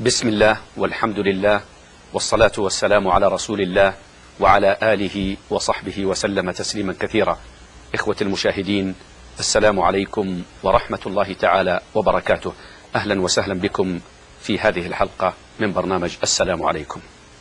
بسم الله والحمد لله والصلاة والسلام على رسول الله وعلى آله وصحبه وسلم تسليما كثيرا. إخوة المشاهدين، السلام عليكم ورحمة الله تعالى وبركاته. أهلا وسهلا بكم في هذه الحلقة من برنامج السلام عليكم.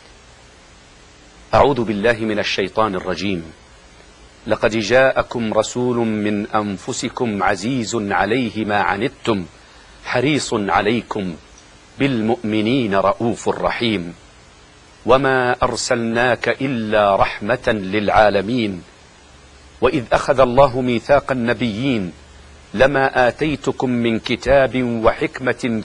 أعوذ بالله من الشيطان الرجيم. لقد جاءكم رسول من أنفسكم عزيز عليه ما عنتم حريص عليكم بالمؤمنين رؤوف رحيم. وما أرسلناك إلا رحمة للعالمين. وإذ أخذ الله ميثاق النبيين لما آتيتكم من كتاب وحكمة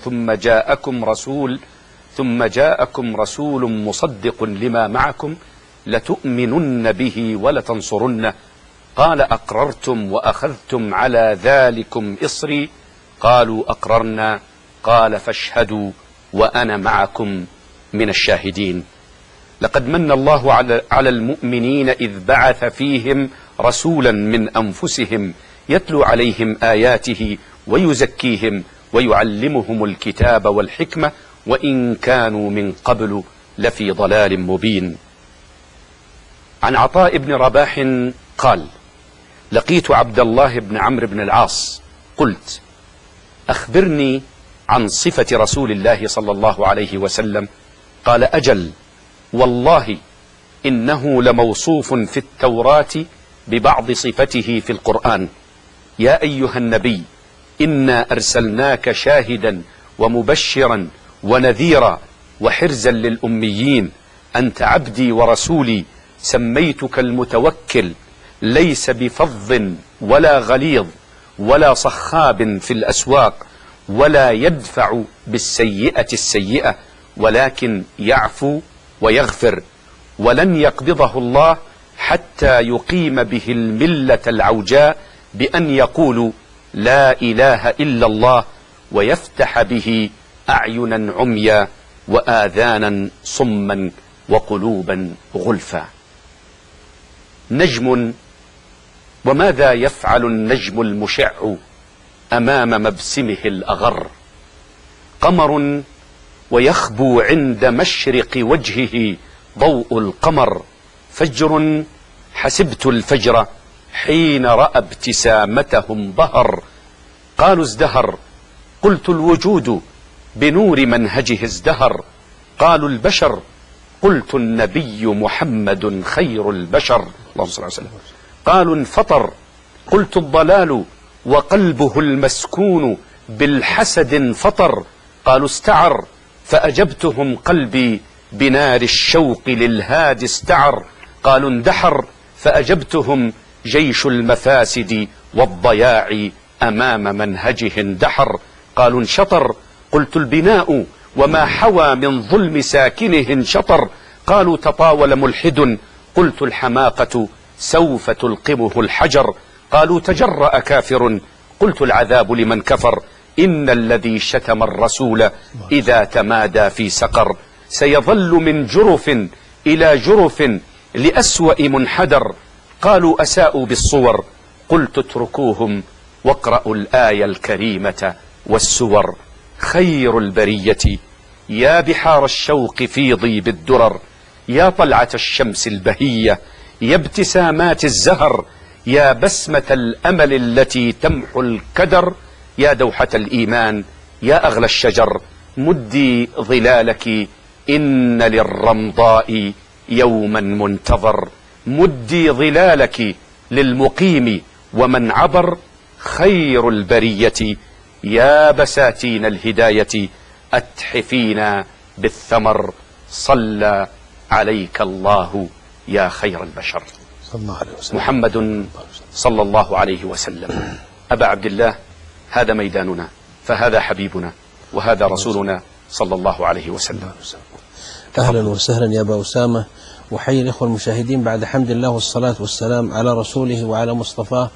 ثم جاءكم رسول مصدق لما معكم لتؤمنن به ولتنصرنه قال أقررتم وأخذتم على ذلكم إصري قالوا أقررنا قال فاشهدوا وأنا معكم من الشاهدين. لقد من الله على المؤمنين إذ بعث فيهم رسولا من أنفسهم يتلو عليهم آياته ويزكيهم ويعلمهم الكتاب والحكمة وإن كانوا من قبل لفي ضلال مبين. عن عطاء بن رباح قال: لقيت عبد الله بن عمرو بن العاص قلت: أخبرني عن صفة رسول الله صلى الله عليه وسلم. قال: أجل، والله إنه لموصوف في التوراة ببعض صفته في القرآن. يا أيها النبي إنا أرسلناك شاهدا ومبشرا ونذيرا وحرزا للأميين. أنت عبدي ورسولي سميتك المتوكل ليس بفظ ولا غليظ ولا صخاب في الأسواق ولا يدفع بالسيئة السيئة ولكن يعفو ويغفر. ولن يقبضه الله حتى يقيم به الملة العوجاء بأن يقولوا لا إله إلا الله ويفتح به أعينا عميا وآذانا صما وقلوبا غلفا. نجم، وماذا يفعل النجم المشع أمام مبسمه الأغر؟ قمر، ويخبو عند مشرق وجهه ضوء القمر. فجر، حسبت الفجر حين رأى ابتسامته انبهر. قالوا ازدهر، قلت الوجود بنور منهجه ازدهر. قالوا البشر، قلت النبي محمد خير البشر اللهم صل عليه وسلم. قالوا انفطر، قلت الضلال وقلبه المسكون بالحسد انفطر. قالوا استعر، فأجبتهم قلبي بنار الشوق للهادي استعر. قالوا اندحر، فأجبتهم جيش المفاسد والضياع أمام منهجه اندحر. قالوا انشطر، قلت البناء وما حوى من ظلم ساكنه انشطر. قالوا تطاول ملحد، قلت الحماقة سوف تلقمه الحجر. قالوا تجرأ كافر، قلت العذاب لمن كفر. إن الذي شتم الرسول إذا تمادى في سقر سيظل من جرف إلى جرف لأسوأ منحدر. قالوا أساءوا بالصور، قلت اتركوهم واقرأوا الآية الكريمة والسور. خير البرية يا بحار الشوق فيضي بالدرر. يا طلعة الشمس البهية يا ابتسامات الزهر. يا بسمة الأمل التي تمحو الكدر. يا دوحة الإيمان يا أغلى الشجر. مدي ظلالك إن للرمضاء يوما منتظر. مدي ظلالك للمقيم ومن عبر. خير البرية يا بساتين الهداية أتحفينا بالثمر. صلى عليك الله يا خير البشر. صلى الله عليه وسلم. محمد صلى الله عليه وسلم. أبا عبد الله، هذا ميداننا، فهذا حبيبنا وهذا رسولنا صلى الله عليه وسلم. أهلا وسهلا يا أبا أسامة، وحي الإخوة المشاهدين بعد حمد الله والصلاة والسلام على رسوله وعلى مصطفاه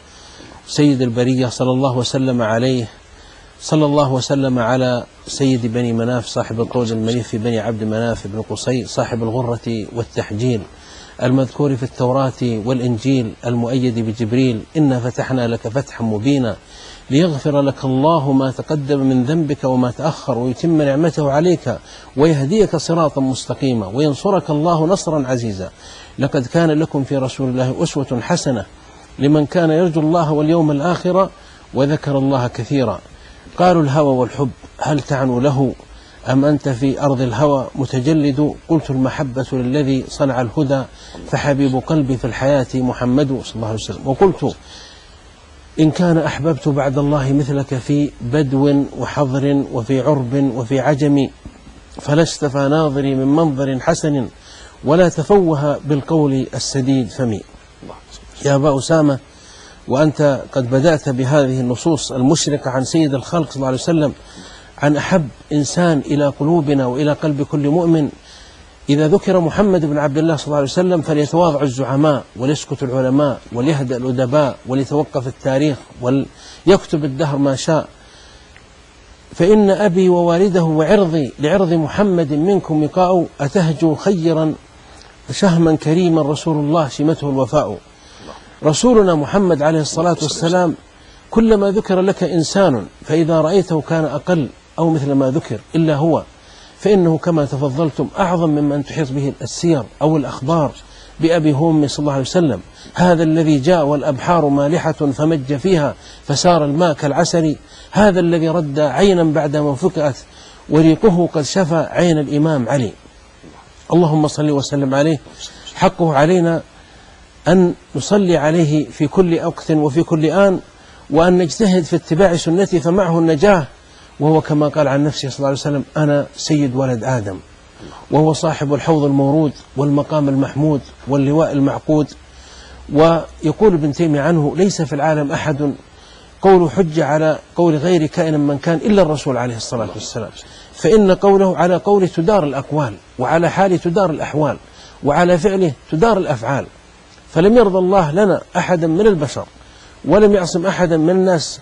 سيد البرية صلى الله وسلم عليه. صلى الله وسلم على سيد بني مناف صاحب الطول المنيف في بني عبد مناف بن قصي صاحب الغرة والتحجيل المذكور في التوراة والإنجيل المؤيد بجبريل: إنا فتحنا لك فتحا مبينا ليغفر لك الله ما تقدم من ذنبك وما تأخر ويتم نعمته عليك ويهديك صراطا مستقيما وينصرك الله نصرا عزيزا. لقد كان لكم في رسول الله أسوة حسنة لمن كان يرجو الله واليوم الآخر وذكر الله كثيرا. قالوا: الهوى والحب هل تعنو له أم أنت في أرض الهوى متجلد؟ قلت: المحبة للذي صنع الهدى فحبيب قلبي في الحياة محمد صلى الله عليه وسلم. وقلت: إن كان أحببت بعد الله مثلك في بدو وحضر وفي عرب وفي عجم فلست فناظري من منظر حسن ولا تفوه بالقول السديد فمي. يا أبا أسامة، وأنت قد بدأت بهذه النصوص المشرقة عن سيد الخلق صلى الله عليه وسلم، عن أحب إنسان إلى قلوبنا وإلى قلب كل مؤمن، إذا ذكر محمد بن عبد الله صلى الله عليه وسلم فليتواضع الزعماء وليسكت العلماء وليهدأ الأدباء وليتوقف التاريخ وليكتب الدهر ما شاء، فإن أبي ووالده وعرضي لعرض محمد منكم وقاء، أتهجو خيرا شهما كريما رسول الله شمته الوفاء. رسولنا محمد عليه الصلاة والسلام كلما ذكر لك إنسان فإذا رأيته كان أقل أو مثل ما ذكر إلا هو، فإنه كما تفضلتم أعظم ممن تحيط به السير أو الأخبار بأبي هومي صلى الله عليه وسلم. هذا الذي جاء والأبحار مالحة فمج فيها فسار الماء كالعسل، هذا الذي رد عينا بعدما فقأت وريقه قد شفى عين الإمام علي. اللهم صل وسلم عليه. حقه علينا أن نصلي عليه في كل وقت وفي كل آن، وأن نجتهد في اتباع سنته فمعه النجاة، وهو كما قال عن نفسه صلى الله عليه وسلم: أنا سيد ولد آدم، وهو صاحب الحوض المورود والمقام المحمود واللواء المعقود. ويقول ابن تيمية عنه: ليس في العالم أحد قول حجة على قول غير كائن من كان إلا الرسول عليه الصلاة والسلام، فإن قوله على قوله تدار الأقوال، وعلى حاله تدار الأحوال، وعلى فعله تدار الأفعال. فلم يرضى الله لنا أحدا من البشر ولم يعصم أحدا من الناس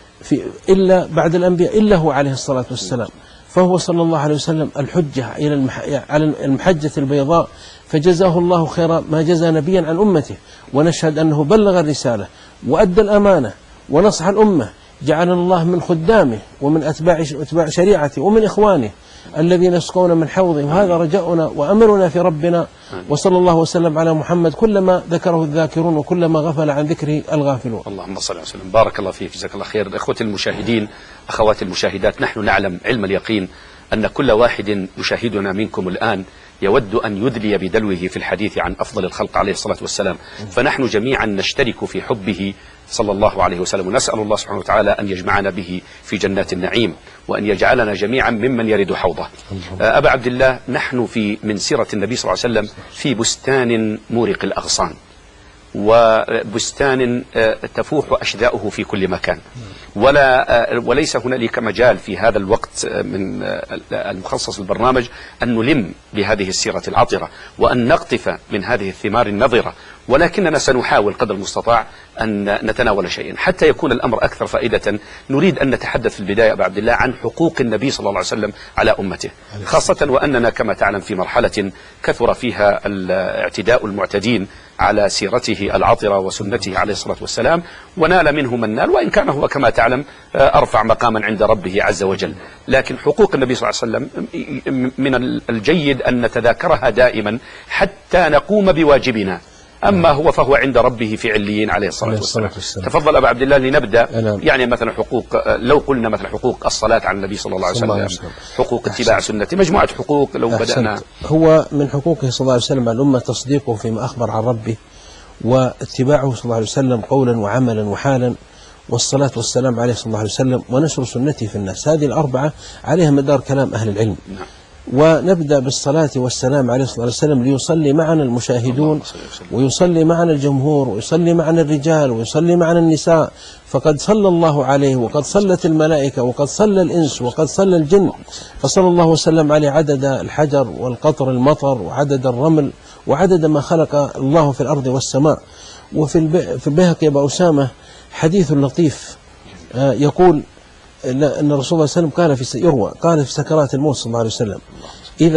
إلا بعد الأنبياء إلا هو عليه الصلاة والسلام، فهو صلى الله عليه وسلم الحجة على المحجة البيضاء، فجزاه الله خير ما جزى نبيا عن أمته. ونشهد أنه بلغ الرسالة وأدى الأمانة ونصح الأمة، جعلنا الله من خدامه ومن أتباع شريعته ومن إخوانه الذين يسقون من حوضه، وهذا رجاؤنا وأمرنا في ربنا. وصلى الله وسلم على محمد كلما ذكره الذاكرون وكلما غفل عن ذكره الغافلون. اللهم صل وسلم. بارك الله فيك، جزاك الله خير. إخوتي المشاهدين، أخواتي المشاهدات، نحن نعلم علم اليقين أن كل واحد يشاهدنا منكم الآن يود أن يدلي بدلوه في الحديث عن أفضل الخلق عليه الصلاة والسلام، فنحن جميعا نشترك في حبه صلى الله عليه وسلم، ونسأل الله سبحانه وتعالى أن يجمعنا به في جنات النعيم، وأن يجعلنا جميعا ممن يرد حوضه. أبا عبد الله، نحن من سيرة النبي صلى الله عليه وسلم في بستان مورق الأغصان، وبستان تفوح أشذاؤه في كل مكان، وليس هنالك مجال في هذا الوقت من المخصص للبرنامج أن نلم بهذه السيرة العطرة وأن نقطف من هذه الثمار النضرة، ولكننا سنحاول قدر المستطاع أن نتناول شيئا حتى يكون الأمر أكثر فائدة. نريد أن نتحدث في البداية أبا عبد الله عن حقوق النبي صلى الله عليه وسلم على أمته، خاصة وأننا كما تعلم في مرحلة كثر فيها الاعتداء المعتدين على سيرته العطرة وسنته عليه الصلاة والسلام، ونال منه من نال، وإن كان هو كما تعلم أرفع مقاما عند ربه عز وجل. لكن حقوق النبي صلى الله عليه وسلم من الجيد أن نتذاكرها دائما حتى نقوم بواجبنا، أما هو فهو عند ربه في عليين عليه الصلاة والسلام. تفضل أبا عبد الله لنبدأ. يعني مثلا حقوق، لو قلنا مثلا حقوق الصلاة على النبي صلى الله عليه وسلم، حقوق اتباع سنته، مجموعة حقوق لو بدأنا. هو من حقوقه صلى الله عليه وسلم على الأمة تصديقه فيما أخبر عن ربه، واتباعه صلى الله عليه وسلم قولا وعملا وحالا، والصلاة والسلام عليه صلى الله عليه وسلم، ونشر سنته في الناس. هذه الأربعة عليها مدار كلام أهل العلم. ونبدأ بالصلاة والسلام عليه الصلاة والسلام ليصلي معنا المشاهدون، ويصلي معنا الجمهور، ويصلي معنا الرجال، ويصلي معنا النساء، فقد صلى الله عليه، وقد صلت الملائكة، وقد صلى الإنس، وقد صلى الجن، فصلى الله وسلم عليه عدد الحجر والقطر المطر وعدد الرمل وعدد ما خلق الله في الأرض والسماء. وفي البيهقي أبا أسامة حديث لطيف يقول أن الرسول صلى الله عليه وسلم قال في سكرات الموت صلى الله عليه وسلم: إذا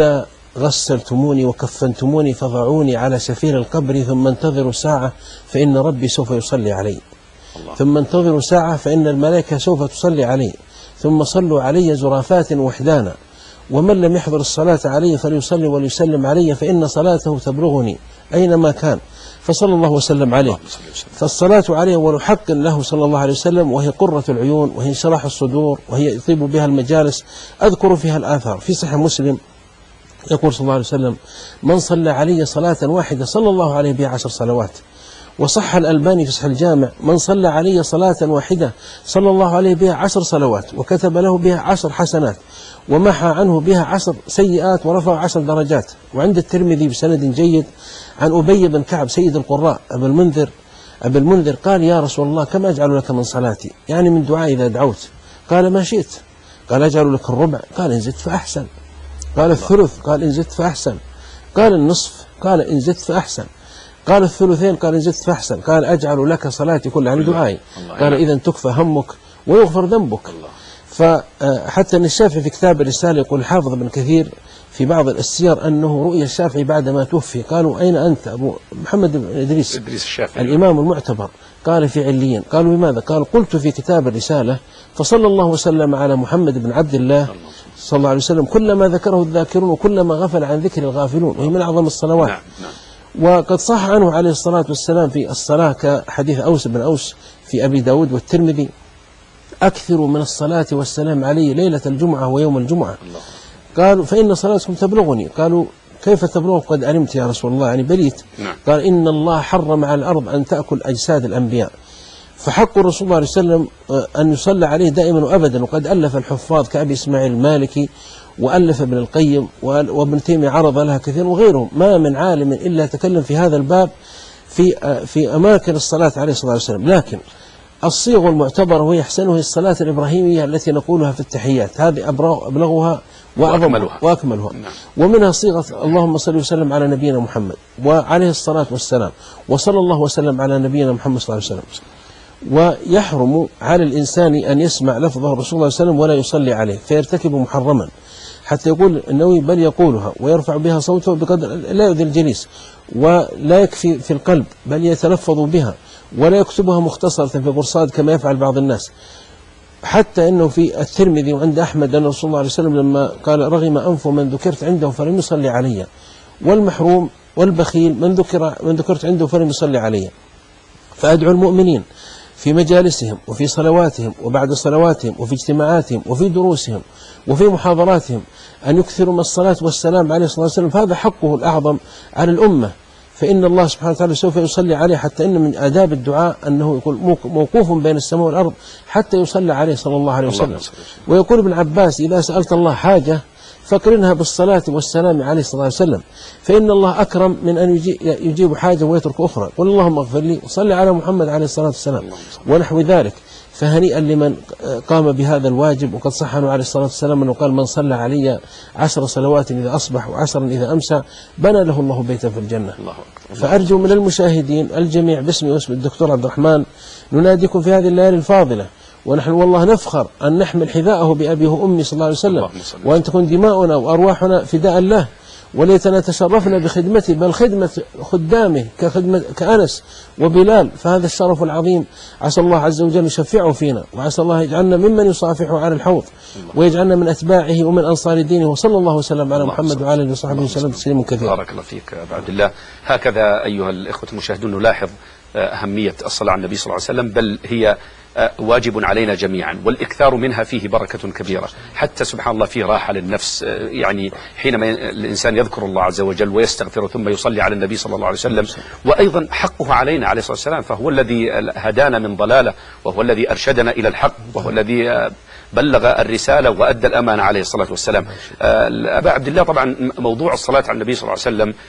غسلتموني وكفنتموني فضعوني على سفير القبر ثم انتظروا ساعة فإن ربي سوف يصلي علي. ثم انتظروا ساعة فإن الملائكة سوف تصلي علي. ثم صلوا علي زرافات وحدانا، ومن لم يحضر الصلاة علي فليصلي وليسلم علي فإن صلاته تبلغني أينما كان. فصلى الله وسلم عليه. فالصلاة عليه أول حق له صلى الله عليه وسلم، وهي قرة العيون، وهي انشراح الصدور، وهي يطيب بها المجالس. أذكر فيها الآثار في صحيح مسلم يقول صلى الله عليه وسلم: من صلى علي صلاة واحدة صلى الله عليه بها 10 صلوات. وصح الألباني في صحيح الجامع: من صلى علي صلاة واحدة صلى الله عليه بها 10 صلوات، وكتب له بها 10 حسنات، ومحى عنه بها 10 سيئات، ورفع 10 درجات. وعند الترمذي بسند جيد عن أبي بن كعب سيد القراء أبي المنذر قال: يا رسول الله كم أجعل لك من صلاتي؟ يعني من دعاء إذا دعوت. قال: ما شئت. قال: أجعل لك الربع؟ قال: إن زدت فأحسن. قال: الثلث؟ قال: إن زدت فأحسن. قال: النصف؟ قال: إن زدت فأحسن. قال: الثلثين؟ قال: إن زدت فأحسن. قال: أجعل لك صلاتي كلها عن دعائي. قال: إذا تكفى همك ويغفر ذنبك. فحتى أن الشافعي في كتاب الرسالة يقول الحافظ ابن كثير في بعض السير أنه رؤيا الشافعي بعدما توفي. قالوا: أين أنت أبو محمد بن إدريس الشافعي الإمام المعتبر؟ قال: في عليين. قالوا: لماذا؟ قال: قلت في كتاب الرسالة فصلى الله وسلم على محمد بن عبد الله صلى الله عليه وسلم كلما ذكره الذاكرون وكلما غفل عن ذكر الغافلون، وهي من أعظم الصلوات. نعم. وقد صح عنه عليه الصلاة والسلام في الصلاة كحديث أوس بن أوس في أبي داود والترمذي: أكثروا من الصلاة والسلام علي ليلة الجمعة ويوم الجمعة. قالوا: فإن صلاتكم تبلغني. قالوا: كيف تبلغ؟ قد علمت يا رسول الله، يعني بليت. قال: إن الله حرم على الأرض أن تأكل أجساد الأنبياء، فحق الرسول صلى الله عليه وسلم أن يصلى عليه دائما وأبدا. وقد ألف الحفاظ كأبي إسماعيل المالكي، وألف ابن القيم، وابن تيمية عرض لها كثير، وغيرهم. ما من عالم إلا تكلم في هذا الباب في أماكن الصلاة عليه الصلاة والسلام. لكن الصيغ المعتبرة وهي أحسنها الصلاة الإبراهيمية التي نقولها في التحيات، هذه أبلغها وأكملها. ومنها صيغة اللهم صل وسلم على نبينا محمد وعليه الصلاة والسلام، وصلى الله وسلم على نبينا محمد صلى الله عليه وسلم. ويحرم على الإنسان أن يسمع لفظه الرسول صلى الله عليه وسلم ولا يصلي عليه فيرتكب محرما، حتى يقول النووي: بل يقولها ويرفع بها صوته بقدر لا يؤذي الجليس، ولا يكفي في القلب بل يتلفظ بها، ولا يكتبها مختصرة في قرصات كما يفعل بعض الناس. حتى أنه في الترمذي وعند أحمد أن الرسول الله عليه وسلم لما قال: رغم أنف من ذكرت عنده فلم يصلي علي، والمحروم والبخيل من ذكرت عنده فلم يصلي علي. فأدعو المؤمنين في مجالسهم وفي صلواتهم وبعد صلواتهم وفي اجتماعاتهم وفي دروسهم وفي محاضراتهم أن يكثروا من الصلاة والسلام عليه الصلاة والسلام، فهذا حقه الأعظم على الأمة، فإن الله سبحانه وتعالى سوف يصلي عليه. حتى إن من آداب الدعاء أنه يقول موقوف بين السماء والأرض حتى يصلى عليه صلى الله عليه وسلم. ويقول ابن عباس: إذا سألت الله حاجة فاقرنها بالصلاة والسلام عليه الصلاة والسلام، فإن الله أكرم من أن يجيب حاجة ويترك أخرى. قل اللهم اغفر لي وصلي على محمد عليه الصلاة والسلام ونحو ذلك. فهنيئا لمن قام بهذا الواجب. وقد صح عنه عليه الصلاة والسلام أنه قال: من صلى علي 10 صلوات إذا أصبح و10 إذا أمسى بنى له الله بيتا في الجنة. فأرجو من المشاهدين الجميع باسمي واسم الدكتور عبد الرحمن نناديكم في هذه الليالي الفاضلة، ونحن والله نفخر أن نحمل حذاءه بأبي وأمي صلى الله عليه وسلم، وأن تكون دماؤنا وأرواحنا فداء له، وليتنا تشرفنا بخدمته، بل خدمة خدامه كأنس وبلال. فهذا الشرف العظيم عسى الله عز وجل يشفعه فينا، وعسى الله يجعلنا ممن يصافحه على الحوض، ويجعلنا من أتباعه ومن أنصار دينه. وصلى الله وسلم على محمد وعلى آله وصحبه وسلم تسليما كثيرا. بارك الله فيك أبا عبد الله. هكذا أيها الإخوة المشاهدون نلاحظ أهمية الصلاة على النبي صلى الله عليه وسلم، بل هي واجب علينا جميعا، والإكثار منها فيه بركة كبيرة. حتى سبحان الله فيه راحة للنفس، يعني حينما الإنسان يذكر الله عز وجل ويستغفر ثم يصلي على النبي صلى الله عليه وسلم. وأيضا حقه علينا عليه الصلاة والسلام، فهو الذي هدانا من ضلالة، وهو الذي أرشدنا إلى الحق، وهو الذي بلغ الرسالة وأدى الأمانة عليه الصلاة والسلام. أبا عبد الله، طبعا موضوع الصلاة على النبي صلى الله عليه وسلم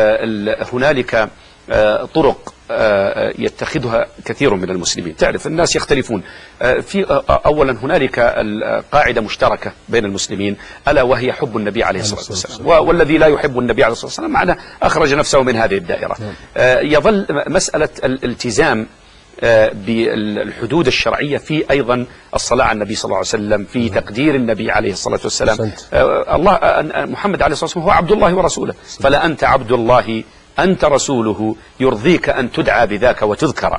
هنالك طرق يتخذها كثير من المسلمين. تعرف الناس يختلفون في أولا هنالك قاعدة مشتركة بين المسلمين، ألا وهي حب النبي عليه الصلاة والسلام، والذي لا يحب النبي عليه الصلاة والسلام معناه أخرج نفسه من هذه الدائرة. يظل مسألة الالتزام بالحدود الشرعية في أيضا الصلاة على النبي صلى الله عليه وسلم، في تقدير النبي عليه الصلاة والسلام. الله محمد عليه الصلاة والسلام هو عبد الله ورسوله، فلا أنت عبد الله أنت رسوله يرضيك أن تدعى بذاك وتذكر،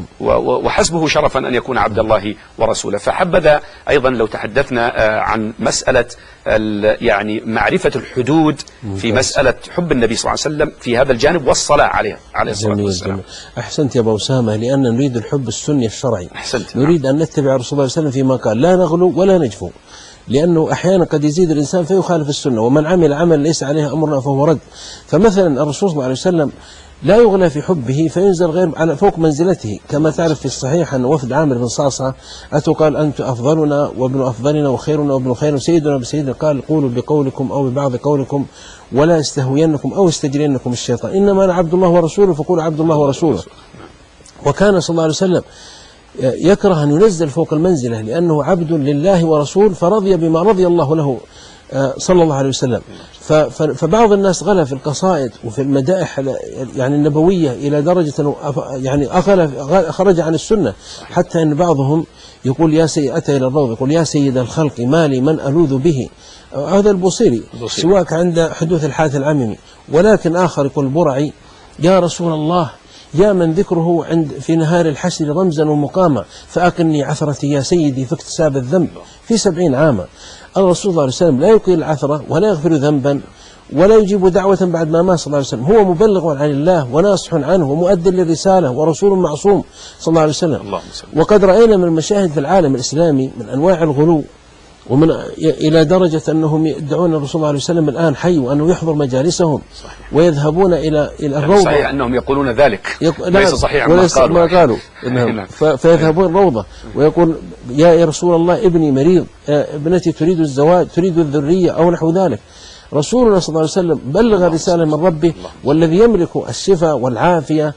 وحسبه شرفا أن يكون عبد الله ورسوله. فحبذا أيضا لو تحدثنا عن مسألة يعني معرفة الحدود في مسألة حب النبي صلى الله عليه وسلم في هذا الجانب والصلاة عليه الصلاة والسلام. أحسنت يا أبا أسامة، لأن نريد الحب السني الشرعي. أحسنت. نريد أن نتبع رسول الله صلى الله عليه وسلم فيما قال، لا نغلو ولا نجفو، لأنه أحيانا قد يزيد الإنسان فيخالف السنة، ومن عمل عمل ليس عليه أمرنا فهو رد. فمثلا الرسول صلى الله عليه وسلم لا يغلى في حبه فينزل غير على فوق منزلته، كما تعرف في الصحيح أن وفد عامر بن صعصعة أتوا قال أنت أفضلنا وابن أفضلنا وخيرنا وابن خيرنا سيدنا بسيدنا، قال قولوا بقولكم أو ببعض قولكم ولا يستهوينكم أو يستجرينكم الشيطان، إنما أنا عبد الله ورسوله فقولوا عبد الله ورسوله. وكان صلى الله عليه وسلم يكره أن ينزل فوق المنزلة لأنه عبد لله ورسول، فرضي بما رضي الله له صلى الله عليه وسلم. فبعض الناس غلا في القصائد وفي المدائح يعني النبوية إلى درجة أنه يعني خرج عن السنة، حتى أن بعضهم يقول يا سيد أتى إلى الروض يقول يا سيد الخلق ما لي من ألوذ به، هذا البوصيري سواك عند حدوث الحادث العميمي. ولكن آخر يقول برعي يا رسول الله يا من ذكره في نهار الحشر رمزا ومقاما، فأقني عثرتي يا سيدي في اكتساب الذنب في 70 عاما. الرسول صلى الله عليه وسلم لا يقيل العثرة ولا يغفر ذنبا ولا يجيب دعوة بعد ما مات صلى الله عليه وسلم، هو مبلغ عن الله وناصح عنه ومؤد للرسالة ورسول معصوم صلى الله عليه وسلم. وقد رأينا من المشاهد في العالم الإسلامي من أنواع الغلو ومن إلى درجة أنهم يدعون الرسول صلى الله عليه وسلم الآن حي وأنه يحضر مجالسهم. صحيح. ويذهبون إلى الروضة. صحيح أنهم يقولون ذلك ليس صحيح ما قالوا فيذهبون الروضة ويقول يا رسول الله ابني مريض، ابنتي تريد الزواج تريد الذرية أو نحو ذلك. رسولنا صلى الله عليه وسلم بلغ رسالة من ربه، والذي يملك الشفاء والعافية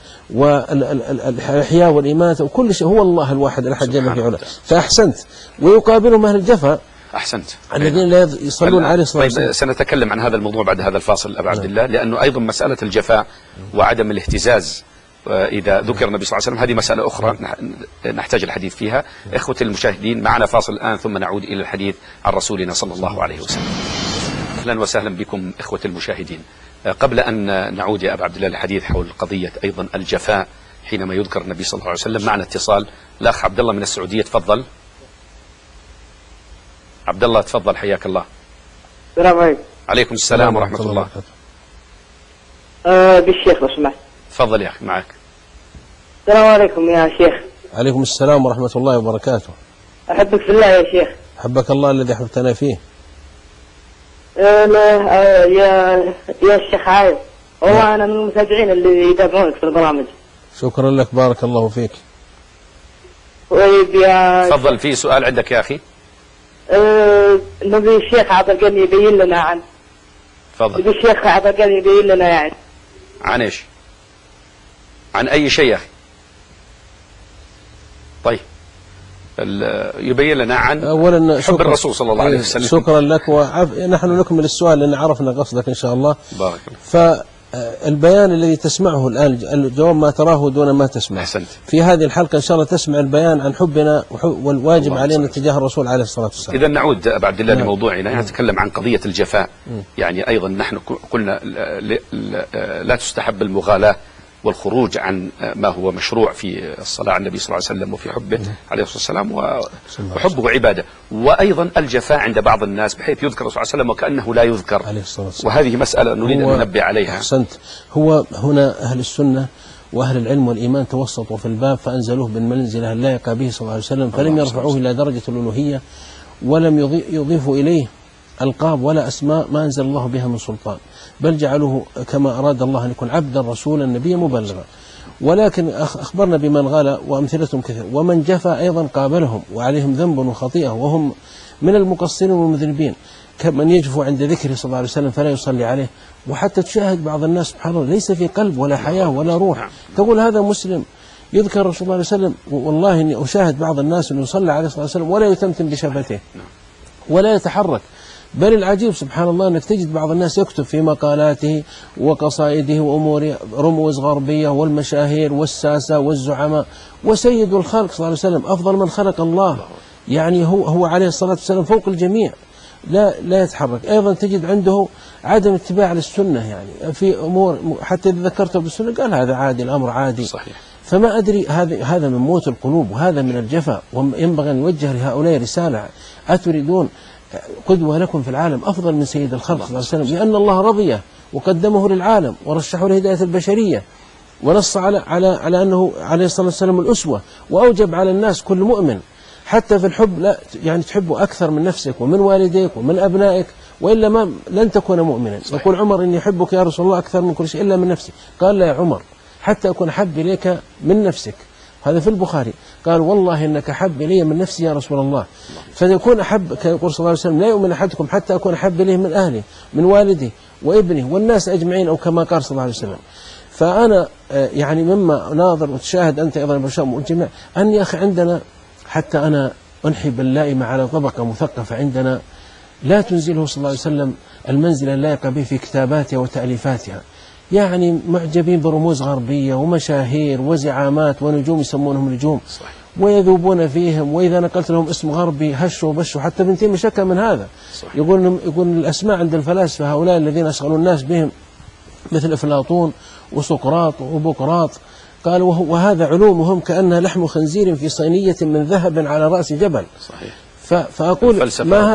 والإحياء والإماتة وكل شيء هو الله الواحد الأحد جل في علاه. فأحسنت. ويقابلهم أهل الجفا أحسنت الذين لا يصلون عليه صلى الله عليه وسلم. سنتكلم عن هذا الموضوع بعد هذا الفاصل أبا عبد الله، لأنه أيضا مسألة الجفاء وعدم الاهتزاز إذا ذكر النبي صلى الله عليه وسلم هذه مسألة أخرى نحتاج الحديث فيها. إخوة المشاهدين معنا فاصل الآن ثم نعود إلى الحديث عن رسولنا صلى الله عليه وسلم. أهلا وسهلا بكم إخوة المشاهدين. قبل أن نعود يا أبا عبد الله الحديث حول قضية أيضا الجفاء حينما يذكر النبي صلى الله عليه وسلم، معنا اتصال. الأخ عبد الله من السعودية، تفضل عبد الله، تفضل حياك الله. السلام عليكم. عليكم السلام ورحمة الله. بالشيخ لو سمحت. تفضل يا أخي معك. السلام عليكم يا شيخ. عليكم السلام ورحمة الله وبركاته. أحبك في الله يا شيخ. حبك الله الذي أحببتنا فيه. يا شيخ عايز والله أنا من المتابعين اللي يتابعونك في البرامج. شكرا لك بارك الله فيك. طيب يا تفضل، في سؤال عندك يا أخي؟ نبي الشيخ عبد القادر يبين لنا عن تفضل. نبي الشيخ عبد القادر يبين لنا يعني عن إيش؟ عن أي شيء يا أخي؟ طيب يبين لنا عن أولا حب الرسول صلى الله عليه وسلم. شكرا لك، ونحن نكمل السؤال لأن عرفنا قصدك إن شاء الله. بارك الله. فالبيان الذي تسمعه الآن الجواب ما تراه دون ما تسمع. أحسنت. في هذه الحلقة إن شاء الله تسمع البيان عن حبنا والواجب علينا تجاه الرسول عليه الصلاة والسلام. إذا نعود أبا عبد الله لموضوعنا، نتكلم عن قضية الجفاء. يعني أيضا نحن قلنا لا تستحب المغالاة والخروج عن ما هو مشروع في الصلاة على النبي صلى الله عليه وسلم وفي حبه عليه الصلاة والسلام، وحبه عبادة. وأيضا الجفاء عند بعض الناس بحيث يذكر الرسول صلى الله عليه وسلم وكأنه لا يذكر عليه الصلاة والسلام، وهذه مسألة نريد أن ننبه عليها. أحسنت. هو هنا أهل السنة وأهل العلم والإيمان توسطوا في الباب فأنزلوه بالمنزلة اللائقة به صلى الله عليه وسلم، فلم يرفعوه إلى درجة الألوهية ولم يضيفوا إليه ألقاب ولا أسماء ما أنزل الله بها من سلطان، بل جعلوه كما أراد الله أن يكون عبدا رسولا نبيا مبلغا. ولكن أخبرنا بمن غلا وأمثلتهم كثير، ومن جفا أيضا قابلهم وعليهم ذنب وخطيئة وهم من المقصرين والمذنبين، كمن يجفو عند ذكره صلى الله عليه وسلم فلا يصلي عليه. وحتى تشاهد بعض الناس سبحان الله ليس في قلب ولا حياة ولا روح، تقول هذا مسلم يذكر الرسول صلى الله عليه وسلم، والله إني أشاهد بعض الناس أنه يصلي عليه الصلاة والسلام ولا يتمتم بشفتيه ولا يتحرك، بل العجيب سبحان الله أنك تجد بعض الناس يكتب في مقالاته وقصائده وأموره رموز غربية والمشاهير والساسة والزعماء، وسيد الخلق صلى الله عليه وسلم أفضل من خلق الله، يعني هو عليه الصلاة والسلام فوق الجميع لا يتحرك. أيضا تجد عنده عدم اتباع للسنة، يعني في أمور حتى إذا ذكرته بالسنة قال هذا عادي، الأمر عادي. صحيح. فما أدري هذا من موت القلوب وهذا من الجفا، وينبغي أن يوجه لهؤلاء رسالة: أتريدون قدوة لكم في العالم أفضل من سيد الخلق صلى الله عليه وسلم، لأن الله رضيه وقدمه للعالم ورشحه لهداية البشرية، ونص على أنه عليه الصلاة والسلام الأسوة، وأوجب على الناس كل مؤمن حتى في الحب لا يعني تحبه أكثر من نفسك ومن والديك ومن أبنائك، وإلا لن تكون مؤمنا. يقول عمر: إني أحبك يا رسول الله أكثر من كل شيء إلا من نفسي. قال: لا يا عمر، حتى أكون أحب إليك من نفسك. هذا في البخاري. قال: والله إنك أحب إلي من نفسي يا رسول الله. فيكون أحب، كيقول صلى الله عليه وسلم: لا يؤمن أحدكم حتى أكون أحب إليه من أهله من والده وابنه والناس أجمعين، أو كما قال صلى الله عليه وسلم. فأنا يعني مما ناظر وتشاهد أنت أيضا بالشام والجميع أن يا أخي عندنا، حتى أنا أنحب اللائمة على طبقة مثقفة عندنا لا تنزله صلى الله عليه وسلم المنزل اللائق به في كتاباتها وتأليفاتها، يعني معجبين برموز غربية ومشاهير وزعامات ونجوم يسمونهم نجوم، ويذوبون فيهم، وإذا نقلت لهم اسم غربي هشوا وبشوا. حتى ابن تيمية شكى من هذا، يقول الأسماء عند الفلاسفة هؤلاء الذين أشغلوا الناس بهم مثل أفلاطون وسقراط وبقراط، قالوا وهذا علومهم كأنها لحم خنزير في صينية من ذهب على رأس جبل. صحيح. فأقول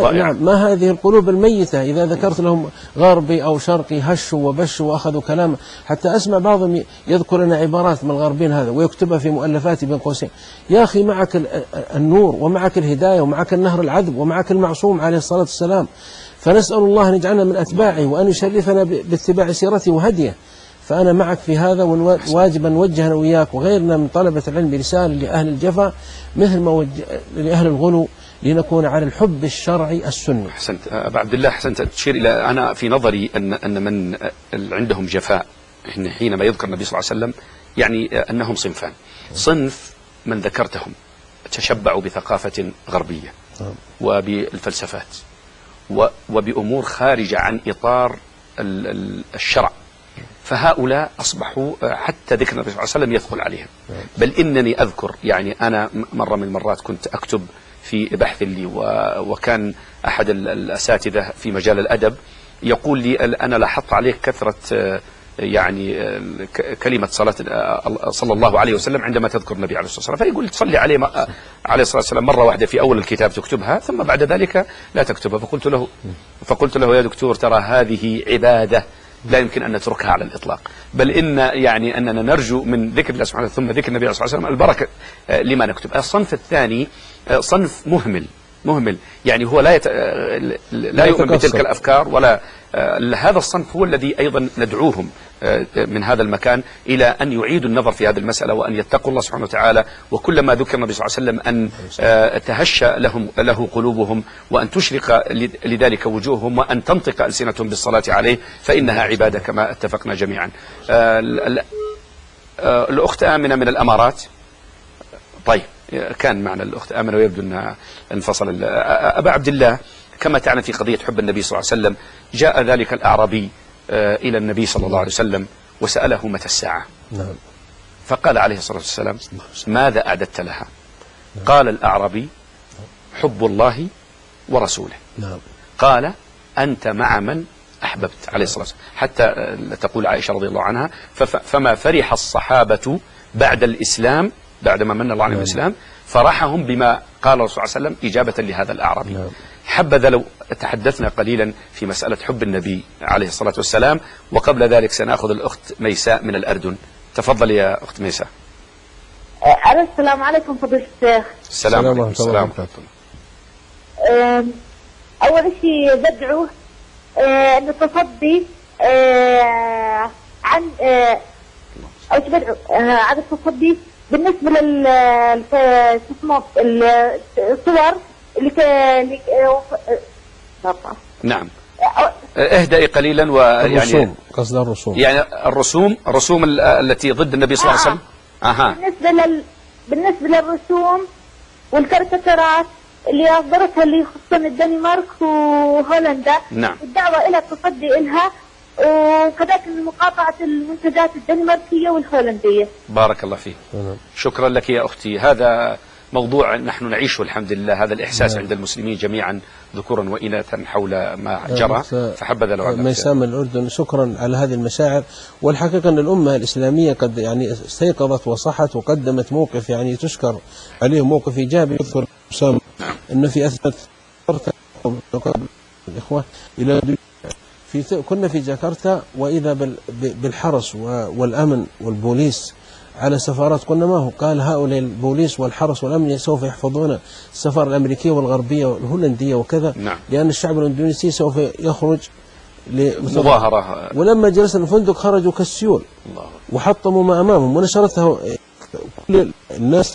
ما هذه القلوب الميتة إذا ذكرت لهم غربي أو شرقي هشوا وبشوا وأخذوا كلامه. حتى أسمع بعضهم يذكر لنا عبارات من الغربين هذا ويكتبها في مؤلفاتي بين قوسين. يا أخي معك النور ومعك الهداية ومعك النهر العذب ومعك المعصوم عليه الصلاة والسلام، فنسأل الله أن يجعلنا من أتباعه وأن يشرفنا باتباع سيرته وهديه. فأنا معك في هذا، وواجب أن نوجهنا وإياك وغيرنا من طلبة العلم رسالة لأهل الجفا مثل ما لأهل الغلو، لنكون على الحب الشرعي السني. أحسنت أبا عبد الله، أحسنت. تشير إلى أنا في نظري أن من عندهم جفاء حينما يذكر النبي صلى الله عليه وسلم يعني أنهم صنفان. صنف من ذكرتهم تشبعوا بثقافة غربية وبالفلسفات وبأمور خارجة عن إطار الشرع، فهؤلاء أصبحوا حتى ذكر النبي صلى الله عليه وسلم يثقل عليهم. بل إنني أذكر يعني أنا مرة من المرات كنت أكتب في بحث لي، وكان أحد الأساتذة في مجال الأدب يقول لي: أنا لاحظت عليك كثرة يعني كلمة صلى الله عليه وسلم عندما تذكر النبي عليه الصلاة والسلام، فيقول تصلي عليه عليه الصلاة والسلام مرة واحدة في أول الكتاب تكتبها، ثم بعد ذلك لا تكتبها. فقلت له: يا دكتور، ترى هذه عبادة لا يمكن أن نتركها على الإطلاق، بل إن يعني أننا نرجو من ذكر الله سبحانه ثم ذكر النبي عليه الصلاة والسلام البركة لما نكتب. الصنف الثاني صنف مهمل، يعني هو لا يؤمن بتلك الأفكار ولا هذا الصنف هو الذي أيضا ندعوهم من هذا المكان إلى أن يعيدوا النظر في هذه المسألة وأن يتقوا الله سبحانه وتعالى، وكلما ذكر النبي صلى الله عليه وسلم أن تهشى له قلوبهم وأن تشرق لذلك وجوههم وأن تنطق ألسنتهم بالصلاة عليه، فإنها عبادة كما اتفقنا جميعا. الأخت آمنة من الأمارات. طيب، كان معنا الأخت آمنة ويبدو أنها انفصل. أبا عبد الله، كما تعلم في قضية حب النبي صلى الله عليه وسلم، جاء ذلك الأعرابي إلى النبي صلى الله عليه وسلم وسأله متى الساعة. نعم. فقال عليه الصلاة والسلام: ماذا أعددت لها؟ قال الأعرابي: حب الله ورسوله. نعم. قال: أنت مع من أحببت عليه الصلاة والسلام. حتى تقول عائشة رضي الله عنها: فما فرح الصحابة بعد الإسلام، بعدما من الله عليهم الإسلام، فرحهم بما قال الرسول صلى الله عليه وسلم إجابة لهذا الأعرابي. حبذا لو تحدثنا قليلا في مسألة حب النبي عليه الصلاة والسلام، وقبل ذلك سنأخذ الأخت ميساء من الأردن. تفضل يا أخت ميساء. السلام عليكم فضيلة الشيخ. السلام عليكم. أول شيء بدعو أن التصدي عن عن التصدي بالنسبة للصور اللي نعم. اهدئي قليلا. ويعني قصد الرسوم، يعني الرسوم التي ضد النبي صلى الله عليه وسلم. بالنسبة للرسوم والكاريكاتيرات اللي أصدرتها اللي خصوصا الدنمارك وهولندا. نعم. الدعوة إلى التصدي إلها، وكذلك مقاطعة المنتجات الدنماركية والهولندية. بارك الله فيك. شكرا لك يا أختي. هذا موضوع نحن نعيشه الحمد لله، هذا الإحساس عند المسلمين جميعا ذكورا وإناثا حول ما جرى، فحبذا لو عملت ميسام الأردن. شكرا على هذه المشاعر. والحقيقة أن الأمة الإسلامية قد يعني استيقظت وصحت وقدمت موقف يعني تشكر عليه، موقف إيجابي. يذكر ميسام أنه في أثناء الإخوة إلى كنا في جاكرتا، وإذا بالحرس والأمن والبوليس على سفارات. قلنا ما هو؟ قال هؤلاء البوليس والحرس والأمن سوف يحفظون السفارة الأمريكية والغربية والهولندية وكذا. نعم. لأن الشعب الإندونيسي سوف يخرج لمظاهرة. ولما جلسنا في الفندق خرجوا كالسيول وحطموا ما أمامهم، ونشرته كل الناس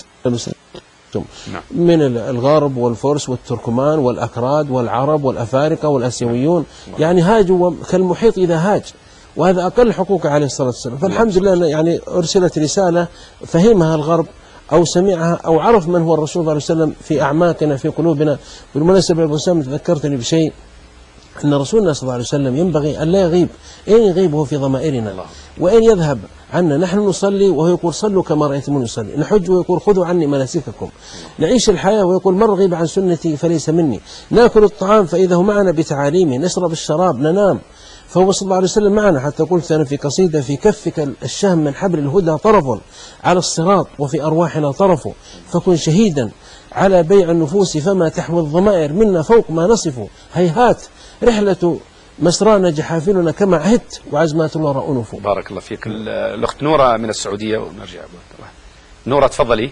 من الغرب والفرس والتركمان والأكراد والعرب والأفارقة والآسيويون، يعني هاجوا كالمحيط إذا هاج، وهذا أقل حقوق عليه الصلاة والسلام. فالحمد لله يعني أرسلت رسالة فهمها الغرب أو سمعها أو عرف من هو الرسول صلى الله عليه وسلم في أعماقنا في قلوبنا. بالمناسبة يا أبو أسامة تذكرتني بشيء، أن رسولنا صلى الله عليه وسلم ينبغي أن لا يغيب. أين يغيب؟ هو في ضمائرنا. وأين يذهب عنا؟ نحن نصلي وهو يقول صلوا كما رأيتموني يصلي، نحج ويقول خذوا عني مناسككم، نعيش الحياة ويقول من رغب عن سنتي فليس مني، نأكل الطعام فإذا هو معنا بتعاليمه، نشرب الشراب، ننام، فهو صلى الله عليه وسلم معنا. حتى قلت أنا في قصيدة: في كفك الشهم من حبل الهدى طرف، على الصراط وفي أرواحنا طرف، فكن شهيدا على بيع النفوس فما تحوي الضمائر منا فوق ما نصف، هيهات رحلة مسرانا جحافلنا كما عهدت وعزمات الورى أنف. بارك الله فيك. الأخت نورة من السعودية، ونرجع نورة تفضلي.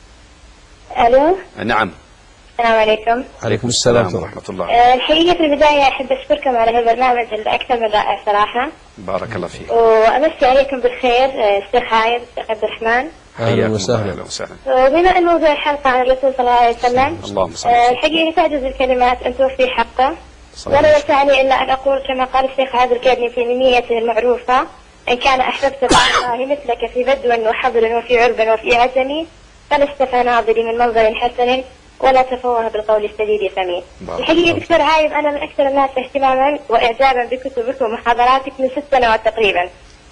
ألو. نعم. السلام عليكم. عليكم السلام ورحمة الله. الحقيقة في البداية أحب أشكركم على هذا البرنامج الأكثر من رائع صراحة. بارك الله فيك. وأمسي عليكم بالخير الشيخ عايد، الشيخ عبد الرحمن. أهلا وسهلا. وبما أن موضوع الحلقة عن الرسول صلى الله عليه وسلم، اللهم صل وسلم. الحقيقة تعجز الكلمات أن توفي حقه، ولا يسعني إلا أن أقول كما قال الشيخ عبد الكريم في ميميته المعروفة: إن كان أحببت بعض الله مثلك في بدو وحضر وفي عرب وفي عجم، فلست فناظري من منظر حسن ولا تفوه بالقول السديد فمي. الحقيقة دكتور عايد، أنا من أكثر الناس اهتماما وإعجابا بكتبك ومحاضراتك من 6 سنوات تقريبا،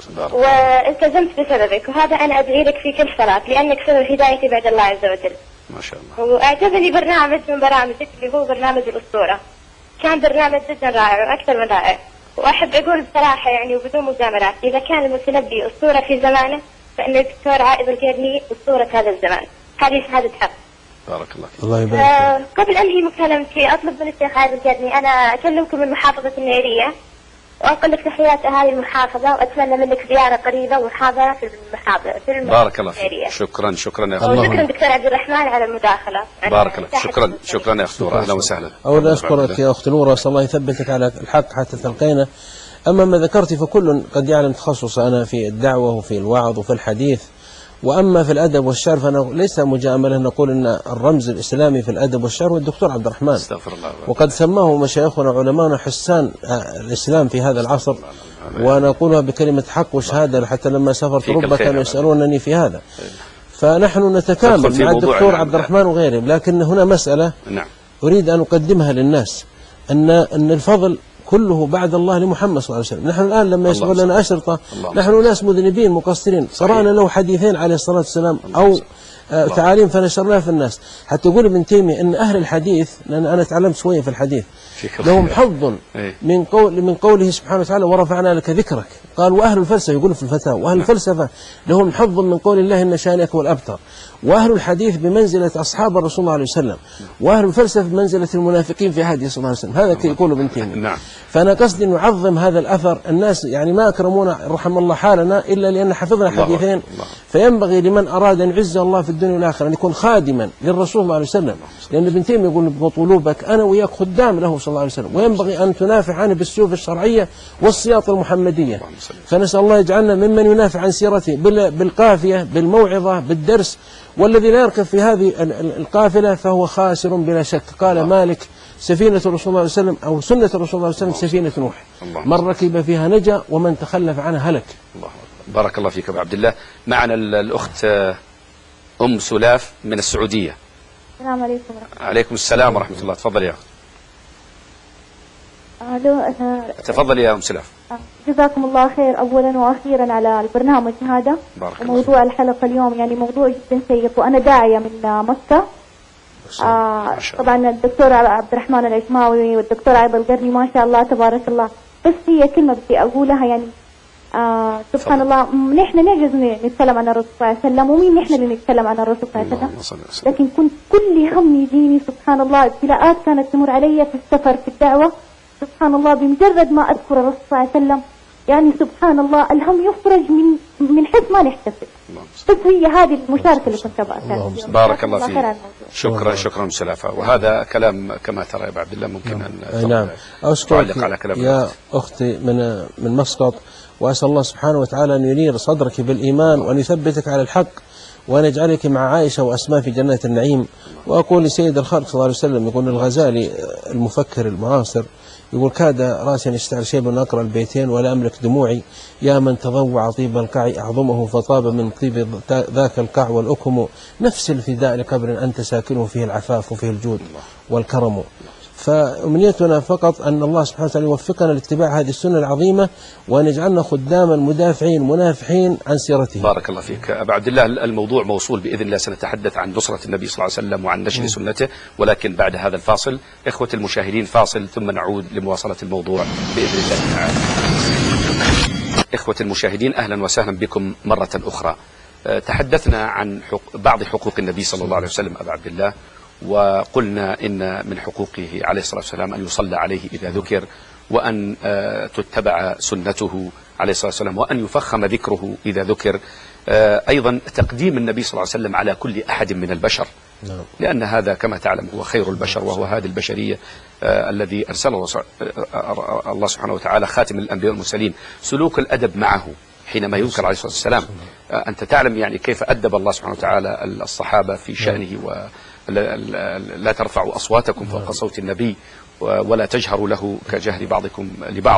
والتزمت بسببك، وهذا أنا أدعي لك في كل صلاة، لأنك سبب هدايتي بعد الله عز وجل. ما شاء الله. وأعجبني برنامج من برامجك اللي هو برنامج الأسطورة، كان برنامج جدا رائع وأكثر من رائع. وأحب أقول بصراحة يعني وبدون مجاملات، إذا كان المتنبي أسطورة في زمانه، فإن الدكتور عائد القرني أسطورة هذا الزمان. هذه شهادة حق. بارك الله فيك. الله يبارك. قبل أنهي مكالمتي أطلب من الشيخ عائد القرني، أنا أكلمكم من محافظة النيرية، وأنقل لك تحيات أهالي المحافظة، وأتمنى منك زيارة قريبة ومحاضرة في المحافظة. بارك الله فيك. شكرا يا وشكرا دكتور عبد الرحمن على المداخلة. بارك الله. شكرا يا أخت نورة. أهلا وسهلا. أولا أشكرك يا أخت نورة، صلى الله يثبتك على الحق حتى تلقينا. أما ما ذكرت فكل قد يعلم تخصص أنا في الدعوة وفي الوعظ وفي الحديث. وأما في الأدب والشعر فأنا ليس مجاملة نقول أن الرمز الإسلامي في الأدب والشعر هو الدكتور عبد الرحمن، استغفر الله. وقد سماه مشايخنا علماءنا حسان الإسلام في هذا العصر، ونقولها بكلمة حق وشهادة، حتى لما سافرت أوروبا كانوا يسألونني في هذا. فنحن نتكامل مع الدكتور عبد الرحمن وغيرهم. لكن هنا مسألة أريد أن أقدمها للناس، أن الفضل كله بعد الله لمحمد صلى الله عليه وسلم. نحن الآن لما يسمعون لنا أشرطة، نحن ناس مذنبين مقصرين، قرأنا له حديثين عليه الصلاة والسلام أو تعاليم فنشرناها في الناس. حتى يقول ابن تيمية أن أهل الحديث، لأن أنا تعلمت شوية في الحديث، لهم حظ من قوله سبحانه وتعالى: ورفعنا لك ذكرك. قال: وأهل الفلسفة، يقول في الفتاوى، وأهل الفلسفة لهم حظ من قول الله: إن شانئك هو الأبتر. وأهل الحديث بمنزلة أصحاب الرسول صلى الله عليه وسلم، وأهل الفلسفة بمنزلة المنافقين في عهده صلى الله عليه وسلم. هذا يقول ابن تيمية. فأنا قصدي نعظم هذا الأثر. الناس يعني ما أكرمونا رحم الله حالنا إلا لأن حفظنا حديثين. فينبغي لمن أراد أن يعز الله في الدنيا والآخرة أن يكون خادما للرسول صلى الله عليه وسلم، لأن ابن تيمية يقول: بطلوبك أنا وياك خدام له صلى الله عليه وسلم، وينبغي أن تنافع عنه بالسيوف الشرعية والسياط المحمدية. فنسأل الله يجعلنا ممن ينافع عن سيرته بالقافية، بالموعظة، بالدرس. والذي لا يركب في هذه القافلة فهو خاسر بلا شك. قال مالك: سفينة الرسول صلى الله عليه وسلم أو سنة الرسول صلى الله عليه وسلم سفينة نوح، من ركب فيها نجا ومن تخلف عنها هلك. بارك الله فيك أبو عبد الله. معنا الأخت أم سلاف من السعودية. السلام عليكم ورحمة الله. عليكم السلام ورحمة الله. تفضل يا أخت. ألو. تفضل يا أم سلاف. جزاكم الله خير أولا وأخيرا على البرنامج هذا. بارك الله. وموضوع الحلقة اليوم يعني موضوع جدا شيق، وأنا داعية من مكة. طبعا الدكتور عبد الرحمن العشماوي والدكتور عيض القرني ما شاء الله تبارك الله. بس هي كلمة بدي أقولها يعني سبحان الله، نحن نعجز نتكلم عن الرسول صلى الله عليه وسلم، ومين نحن اللي نتكلم عن الرسول صلى الله عليه وسلم. لكن كنت كل هم يجيني سبحان الله ابتلاءات كانت تمر علي في السفر في الدعوة. سبحان الله بمجرد ما أذكر الرسول صلى الله عليه وسلم يعني سبحان الله الهم يخرج من حيث ما نحتسب. بس هي هذه المشاركة اللي كنت أبغى. بارك الله فيك. شكرا سلافة. وهذا كلام كما ترى يا أبو عبد الله ممكن أن نعم تعلق على كلام يا أختي من مسقط، وأسأل الله سبحانه وتعالى أن ينير صدرك بالإيمان وأن يثبتك على الحق وأن يجعلك مع عائشة وأسماء في جنة النعيم. وأقول لسيد الخلق صلى الله عليه وسلم، يقول الغزالي المفكر المعاصر، يقول كاد رأسا يستعر شيب أن أقرأ البيتين ولا أملك دموعي، يا من تضوع طيب القاع أعظمه فطاب من طيب ذاك القاع والأكم، نفس الفداء لقبر أنت ساكنه فيه العفاف وفيه الجود والكرم. فأمنيتنا فقط أن الله سبحانه وتعالى يوفقنا لاتباع هذه السنة العظيمة وأن يجعلنا خداما مدافعين منافحين عن سيرته. بارك الله فيك أبو عبد الله. الموضوع موصول بإذن الله، سنتحدث عن نصرة النبي صلى الله عليه وسلم وعن نشر سنته، ولكن بعد هذا الفاصل. إخوة المشاهدين فاصل ثم نعود لمواصلة الموضوع بإذن الله تعالى. إخوة المشاهدين أهلا وسهلا بكم مرة أخرى. تحدثنا عن بعض حقوق النبي صلى الله عليه وسلم أبو عبد الله، وقلنا إن من حقوقه عليه الصلاة والسلام أن يصلى عليه إذا ذكر، وأن تتبع سنته عليه الصلاة والسلام، وأن يفخم ذكره إذا ذكر. أيضا تقديم النبي صلى الله عليه وسلم على كل أحد من البشر، لأن هذا كما تعلم هو خير البشر، وهو هذه البشرية الذي أرسله الله سبحانه وتعالى خاتم الأنبياء والمرسلين. سلوك الأدب معه حينما يذكر عليه الصلاة والسلام. أنت تعلم يعني كيف أدب الله سبحانه وتعالى الصحابة في شأنه، لا ترفعوا أصواتكم فوق صوت النبي ولا تجهروا له كجهر بعضكم لبعض.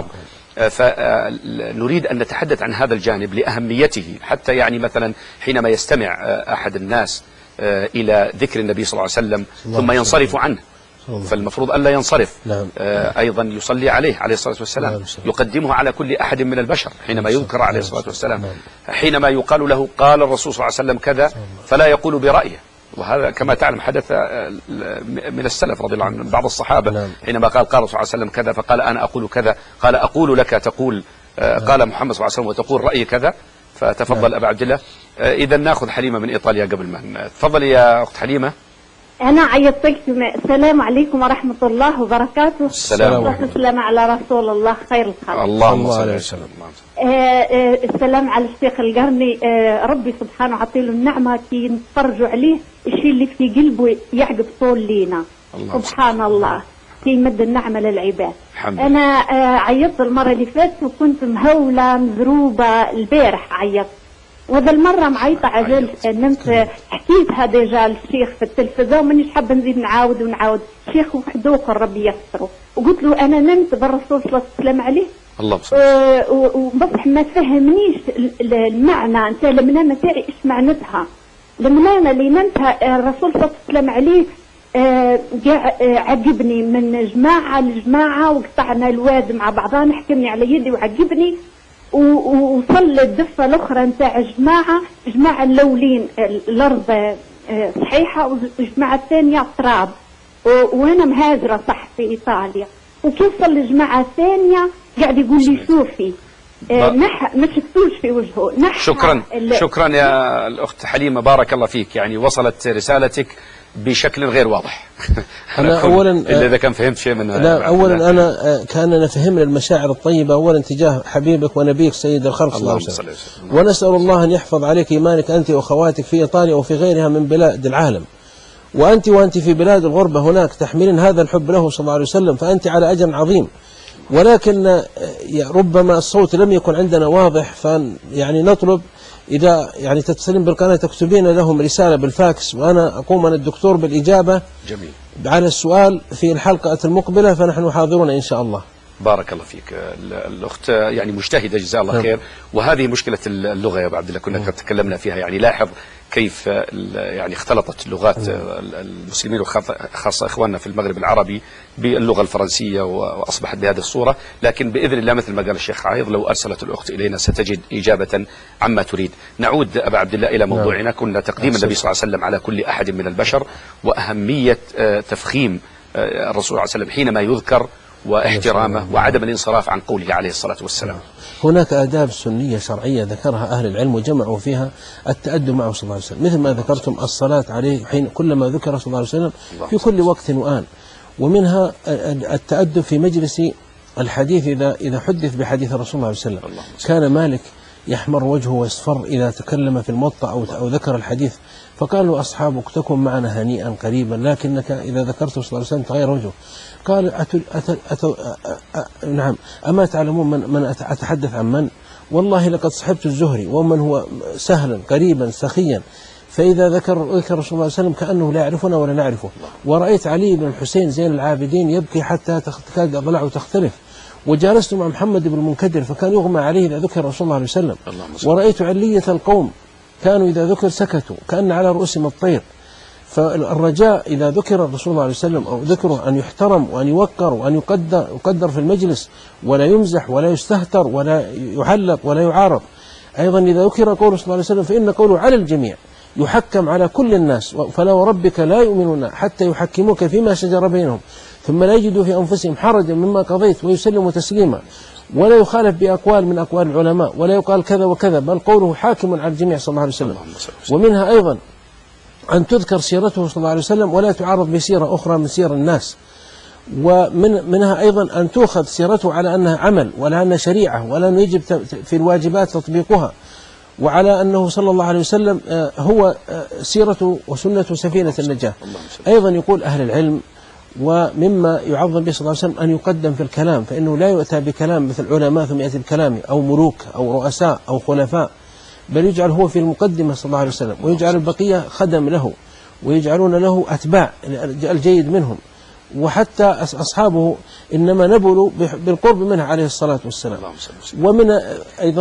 فنريد أن نتحدث عن هذا الجانب لأهميته، حتى يعني مثلا حينما يستمع أحد الناس إلى ذكر النبي صلى الله عليه وسلم ثم ينصرف عنه، فالمفروض ألا ينصرف. أيضا يصلي عليه الصلاة والسلام، يقدمه على كل أحد من البشر حينما يذكر عليه الصلاة والسلام. حينما يقال له قال الرسول صلى الله عليه وسلم كذا فلا يقول برأيه، وهذا كما تعلم حدث من السلف رضي الله عنهم. بعض الصحابة حينما قال الرسول صلى الله عليه وسلم كذا فقال أنا أقول كذا، قال أقول لك تقول قال محمد صلى الله عليه وسلم وتقول رأيي كذا. فتفضل أبا عبد الله. إذا نأخذ حليمة من إيطاليا قبل ما تفضلي يا أخت حليمة. أنا عيطتك. السلام عليكم ورحمة الله وبركاته. السلام على رسول الله خير الخلق. اللهم صل وسلم. السلام على الشيخ القرني. ربي سبحانه عطيله النعمة كي نتفرجوا عليه الشيء اللي في قلبه يعقب طول لينا. سبحان الله كي يمد النعمة للعباد. أنا عيطت المرة اللي فاتت وكنت مهولة مزروبة البارح عيطت، وهذا المرة معيطة عجل نمت حكيتها ديجا للشيخ في التلفزيون، مانيش حابة نزيد نعاود. الشيخ وحده اخر ربي يستره، وقلت له أنا نمت بالرسول صلى الله عليه وسلم عليه. الله وبصح ما فهمنيش المعنى نتاع المنامة تاعي ايش معناتها. المنامة اللي نمتها الرسول صلى الله عليه وسلم عليه عجبني من جماعة لجماعة، وقطعنا الواد مع بعضنا، حكمني على يدي وعجبني، وصل الدفة الأخرى نتاع جماعة اللولين الأرض صحيحة، والجماعة الثانية تراب، وأنا مهاجرة صح في إيطاليا. وكيف صل الجماعة الثانية قاعد يقول لي شوفي ما شفتوش في وجهه. شكرا يا الأخت حليمة، بارك الله فيك. يعني وصلت رسالتك بشكل غير واضح. أنا أولا إذا كان فهمت شيء من لا أولا أنا كان فهمنا المشاعر الطيبة أولا تجاه حبيبك ونبيك سيد الخلق صلى الله عليه وسلم، ونسأل الله أن يحفظ عليك إيمانك أنت وأخواتك في إيطاليا وفي غيرها من بلاد العالم، وأنت في بلاد الغربة هناك تحملين هذا الحب له صلى الله عليه وسلم، فأنت على أجر عظيم. ولكن ربما الصوت لم يكن عندنا واضح، يعني نطلب إذا يعني تتصلين بالقناة تكتبين لهم رسالة بالفاكس، وأنا أقوم أنا الدكتور بالإجابة. جميل. على السؤال في الحلقة المقبلة، فنحن حاضرون إن شاء الله. بارك الله فيك. الأخت يعني مجتهدة جزاها الله خير، وهذه مشكلة اللغة يا أبو عبد الله كنا قد تكلمنا فيها. يعني لاحظ كيف يعني اختلطت لغات المسلمين وخاصة إخواننا في المغرب العربي باللغة الفرنسية وأصبحت بهذه الصورة. لكن بإذن الله مثل ما قال الشيخ عايض لو أرسلت الأخت إلينا ستجد إجابة عما تريد. نعود أبا عبد الله إلى موضوعنا. كنا تقديم النبي صلى الله عليه وسلم على كل أحد من البشر، وأهمية تفخيم الرسول صلى الله عليه وسلم حينما يذكر، واحترامه وعدم الانصراف عن قوله عليه الصلاة والسلام. هناك آداب سنية شرعية ذكرها أهل العلم وجمعوا فيها التأدب معه صلى الله عليه وسلم، مثل ما ذكرتم الصلاة عليه حين كلما ذكر صلى الله عليه وسلم في كل وقت وآن. ومنها التأدب في مجلس الحديث إذا حدث بحديث الرسول صلى الله عليه وسلم. كان مالك يحمر وجهه ويصفر إذا تكلم في الموطأ أو ذكر الحديث، فقالوا أصحابك تكن معنا هنيئا قريبا، لكنك إذا ذكرته صلى الله عليه وسلم تغير وجهه. قال نعم أما تعلمون من أتحدث عن من؟ والله لقد صحبت الزهري ومن هو سهلا قريبا سخيا، فإذا ذكر رسول الله صلى الله عليه وسلم كأنه لا يعرفنا ولا نعرفه. ورأيت علي بن الحسين زين العابدين يبكي حتى تكاد أضلاعه تختلف. وجالست مع محمد بن المنكدر فكان يغمى عليه إذا ذكر رسول الله عليه وسلم. ورأيت علية القوم كانوا إذا ذكر سكتوا كأن على رؤوسهم الطير. فالرجاء إذا ذكر الرسول صلى الله عليه وسلم أو ذكره أن يحترم وأن يوقر وأن يقدر في المجلس، ولا يمزح ولا يستهتر ولا يحلق ولا يعارض. أيضا إذا ذكر قوله صلى الله عليه وسلم فإن قوله على الجميع يحكم على كل الناس. فلا وربك لا يؤمنون حتى يحكموك فيما شجر بينهم ثم لا يجدوا في أنفسهم حرجا مما قضيت ويسلموا تسليما. ولا يخالف بأقوال من أقوال العلماء، ولا يقال كذا وكذا، بل قوله حاكم على الجميع صلى الله عليه وسلم. ومنها أيضا أن تذكر سيرته صلى الله عليه وسلم ولا تعارض بسيرة أخرى من سير الناس. ومنها أيضا أن تؤخذ سيرته على أنها عمل ولا أنها شريعة، ولا أنه يجب في الواجبات تطبيقها، وعلى أنه صلى الله عليه وسلم هو سيرته وسنته سفينة النجاة. أيضا يقول أهل العلم ومما يعظم به صلى الله عليه وسلم أن يقدم في الكلام، فإنه لا يؤتى بكلام مثل علماء ثم يأتي بكلام أو ملوك أو رؤساء أو خلفاء، بل يجعل هو في المقدمة صلى الله عليه وسلم، ويجعل البقية خدم له ويجعلون له أتباع الجيد منهم. وحتى أصحابه إنما نبلوا بالقرب منه عليه الصلاة والسلام. ومن أيضا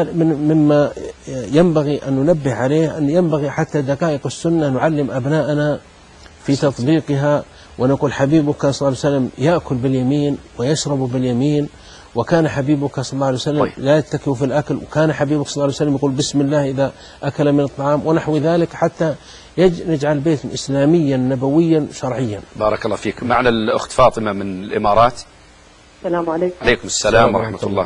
مما ينبغي أن ننبه عليه أن ينبغي حتى دقائق السنة نعلم أبناءنا في تطبيقها، ونقول حبيبك صلى الله عليه وسلم يأكل باليمين ويشرب باليمين، وكان حبيبك صلى الله عليه وسلم لا يتكئ في الأكل، وكان حبيبك صلى الله عليه وسلم يقول بسم الله إذا أكل من الطعام، ونحو ذلك، حتى نجعل البيت إسلاميا نبويا شرعيا. بارك الله فيك. معنا الأخت فاطمة من الإمارات. السلام عليكم. عليكم السلام ورحمة الله.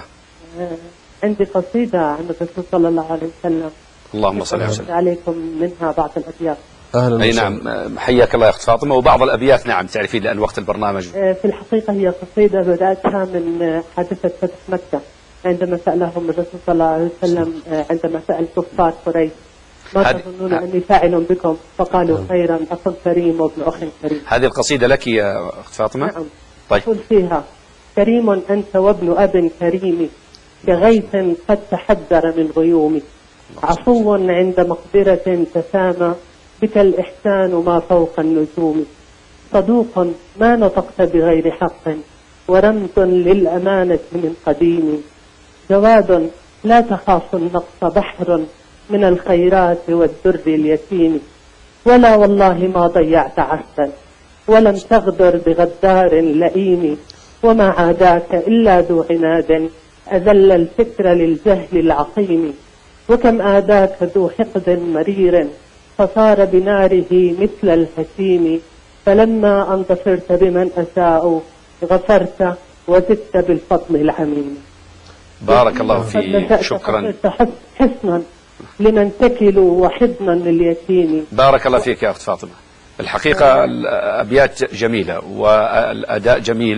عندي قصيدة عن الرسول صلى الله عليه وسلم. اللهم صل وسلم عليكم منها بعض الأبيات. أهلا. أي نعم، حياك الله يا أخت فاطمة. وبعض الأبيات نعم تعرفين لأن وقت البرنامج. في الحقيقة هي قصيدة بدأتها من حادثة فتح مكة، عندما سألهم الرسول صلى الله عليه وسلم عندما سأل كفار قريش ما تظنون أني فاعل بكم؟ فقالوا خيرا، أخ كريم وابن أخ كريم. هذه القصيدة لك يا أخت فاطمة؟ نعم. طيب. قل فيها كريم أنت وابن أب كريم، كغيث قد تحذر من غيوم، عفو عند مقدرة تسامى، بك الإحسان ما فوق النجوم، صدوق ما نطقت بغير حق، ورمز للأمانة من قديم، جواد لا تخاف النقص، بحر من الخيرات والدر اليتيم، ولا والله ما ضيعت عهدا، ولم تغدر بغدار لئيم، وما عاداك إلا ذو عناد، أذل الفكر للجهل العقيم، وكم آداك ذو حقد مرير، فصار بناره مثل الهشيم، فلما أن ظفرت بمن أساءوا غفرت وزدت بالفضل العميم. بارك الله فيك. شكرا. حسنا لمن تكلوا وحضنا لليتيم. بارك الله فيك يا أخت فاطمة. الحقيقة الأبيات جميلة والأداء جميل،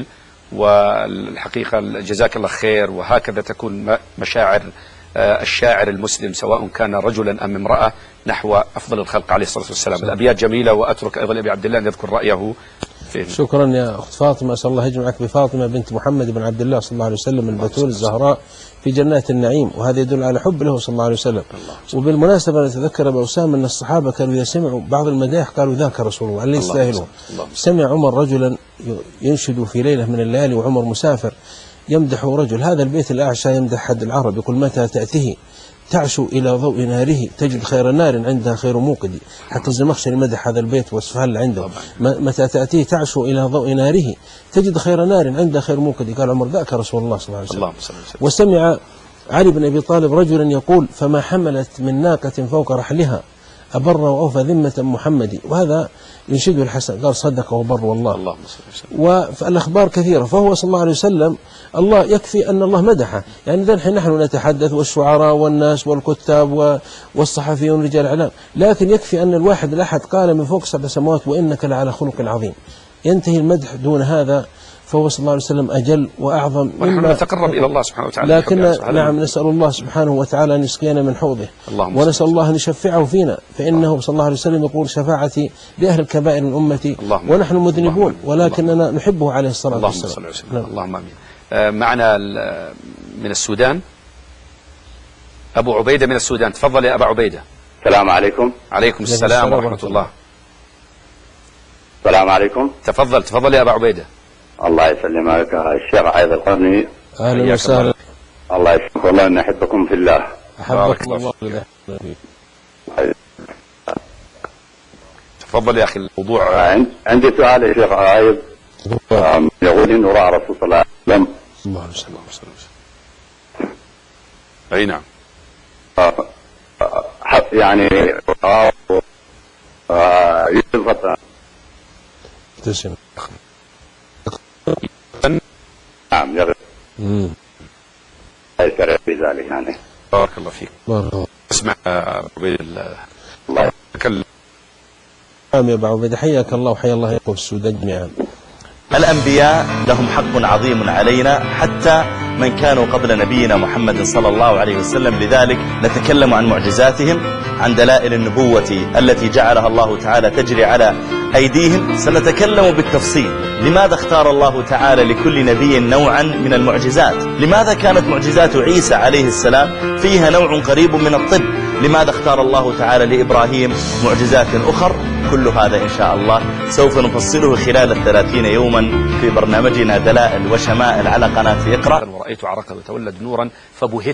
والحقيقة جزاك الله خير. وهكذا تكون مشاعر الشاعر المسلم سواء كان رجلا أم امرأة نحو أفضل الخلق عليه الصلاة والسلام. الأبيات جميلة، وأترك أيضا أبي عبد الله أن يذكر رأيه فيه. شكرا يا أخت فاطمة، أسأل الله يجمعك بفاطمة بنت محمد بن عبد الله صلى الله عليه وسلم البتول الزهراء في جنات النعيم، وهذا يدل على حب له صلى الله عليه وسلم. وبالمناسبة نتذكر أبو أسامة أن الصحابة كانوا إذا سمعوا بعض المدائح قالوا ذاك رسول الله اللي يستاهله. سمع عمر رجلا ينشد في ليلة من الليالي وعمر مسافر، يمدح رجل، هذا البيت الأعشى يمدح حد العرب، يقول متى تأتيه تعشو إلى ضوء ناره تجد خير نار عندها خير موقد. حتى الزمخشري مدح هذا البيت وصفها اللي عنده، متى تأتيه تعشو إلى ضوء ناره تجد خير نار عندها خير موقد. قال عمر ذاك رسول الله صلى الله عليه وسلم. وسمع علي بن أبي طالب رجلا يقول فما حملت من ناقة فوق رحلها أبر وأوفى ذمة محمد، وهذا ينشده الحسن قال صدق وبر والله. والأخبار كثيرة، فهو صلى الله عليه وسلم الله يكفي أن الله مدحه. يعني الحين نحن نتحدث والشعراء والناس والكتاب والصحفيون رجال الإعلام، لكن يكفي أن الواحد الأحد قال من فوق 7 سماوات وإنك لعلى خلق عظيم. ينتهي المدح دون هذا، فهو صلى الله عليه وسلم أجل وأعظم. ونحن نتقرب إلى الله سبحانه وتعالى، لكن نعم نسأل الله سبحانه وتعالى أن يسقينا من حوضه، ونسأل الله أن يشفعه فينا، فإنه صلى الله عليه وسلم يقول شفاعتي لأهل الكبائر من أمتي ونحن مذنبون ولكننا نحبه عليه الصلاة والسلام. اللهم آمين. معنا من السودان أبو عبيدة من السودان. تفضل يا أبا عبيدة. السلام عليكم. عليكم السلام ورحمة الله. السلام عليكم. تفضل يا أبا عبيدة. الله يسلمك الشيخ عايض القرني. أهلا وسهلا. الله يسلمك، والله أن أحبكم في الله. أحبك الله. تفضل يا أخي. الموضوع عندي سؤال يا شيخ عايض. يقول إنه رأى رسول صلى الله عليه وسلم. أي نعم. يعني يلفت. تسلم. نعم يا يسرع في ذلك يعني. بارك الله فيك. اسمع عبيد الله تكلم. نعم يا أبا عبيدة، حياك الله وحيا الله يقول السودان جميعا. الأنبياء لهم حق عظيم علينا حتى من كانوا قبل نبينا محمد صلى الله عليه وسلم، لذلك نتكلم عن معجزاتهم، عن دلائل النبوة التي جعلها الله تعالى تجري على أيديهم. سنتكلم بالتفصيل لماذا اختار الله تعالى لكل نبي نوعا من المعجزات، لماذا كانت معجزات عيسى عليه السلام فيها نوع قريب من الطب، لماذا اختار الله تعالى لإبراهيم معجزات أخر. كل هذا إن شاء الله سوف نفصله خلال 30 يوما في برنامجنا دلائل وشمائل على قناة اقرأ. ورأيت عرقا وتولد نورا فبهت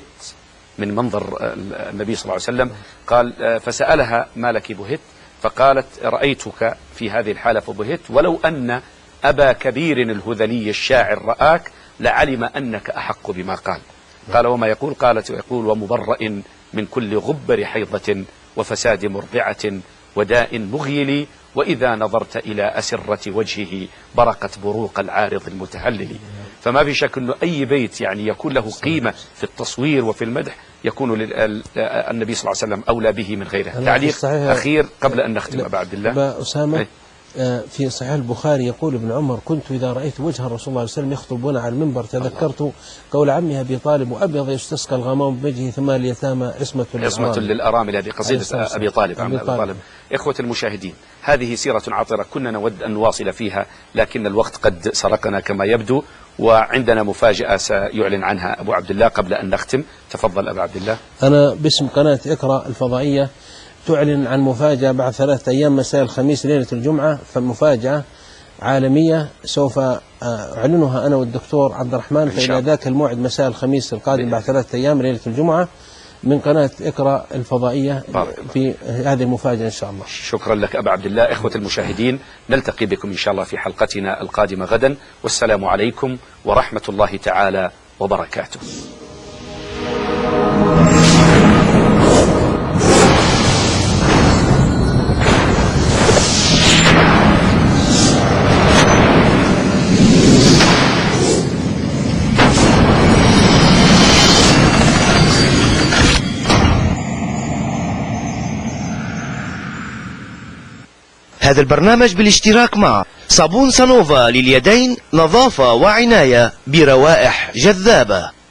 من منظر النبي صلى الله عليه وسلم. قال فسألها ما لك بهت، فقالت رأيتك في هذه الحالة فبهت، ولو أن أبا كبير الهذلي الشاعر رآك لعلم أنك أحق بما قال. قال وما يقول؟ قالت يقول ومبرئ من كل غبر حيضة وفساد مرضعة وداء مغيل، وإذا نظرت إلى أسرة وجهه برقت بروق العارض المتهلل. فما في شك أنه أي بيت يعني يكون له قيمة في التصوير وفي المدح يكون النبي صلى الله عليه وسلم أولى به من غيره. تعليق أخير قبل أن نختم أبا عبد الله. أسامة في صحيح البخاري يقول ابن عمر كنت إذا رأيت وجه الرسول صلى الله عليه وسلم يخطبون على المنبر تذكرت قول عمي أبي طالب وأبيض يستسقى الغمام بوجهه ثم اليتامى عصمة للأرامل. هذه قصيدة أبي طالب. إخوة المشاهدين، هذه سيرة عطرة كنا نود أن نواصل فيها، لكن الوقت قد سرقنا كما يبدو، وعندنا مفاجأة سيعلن عنها أبو عبد الله قبل أن نختم. تفضل أبو عبد الله. أنا باسم قناة اقرأ الفضائية تعلن عن مفاجأة بعد 3 أيام مساء الخميس ليلة الجمعة، فمفاجأة عالمية سوف أعلنها أنا والدكتور عبد الرحمن، فإلى ذاك الموعد مساء الخميس القادم بعد 3 أيام ليلة الجمعة من قناة اقرأ الفضائية في هذه المفاجأة إن شاء الله. شكرا لك أبا عبد الله. إخوة المشاهدين، نلتقي بكم إن شاء الله في حلقتنا القادمة غدا، والسلام عليكم ورحمة الله تعالى وبركاته. هذا البرنامج بالاشتراك مع صابون سانوفا لليدين، نظافة وعناية بروائح جذابة.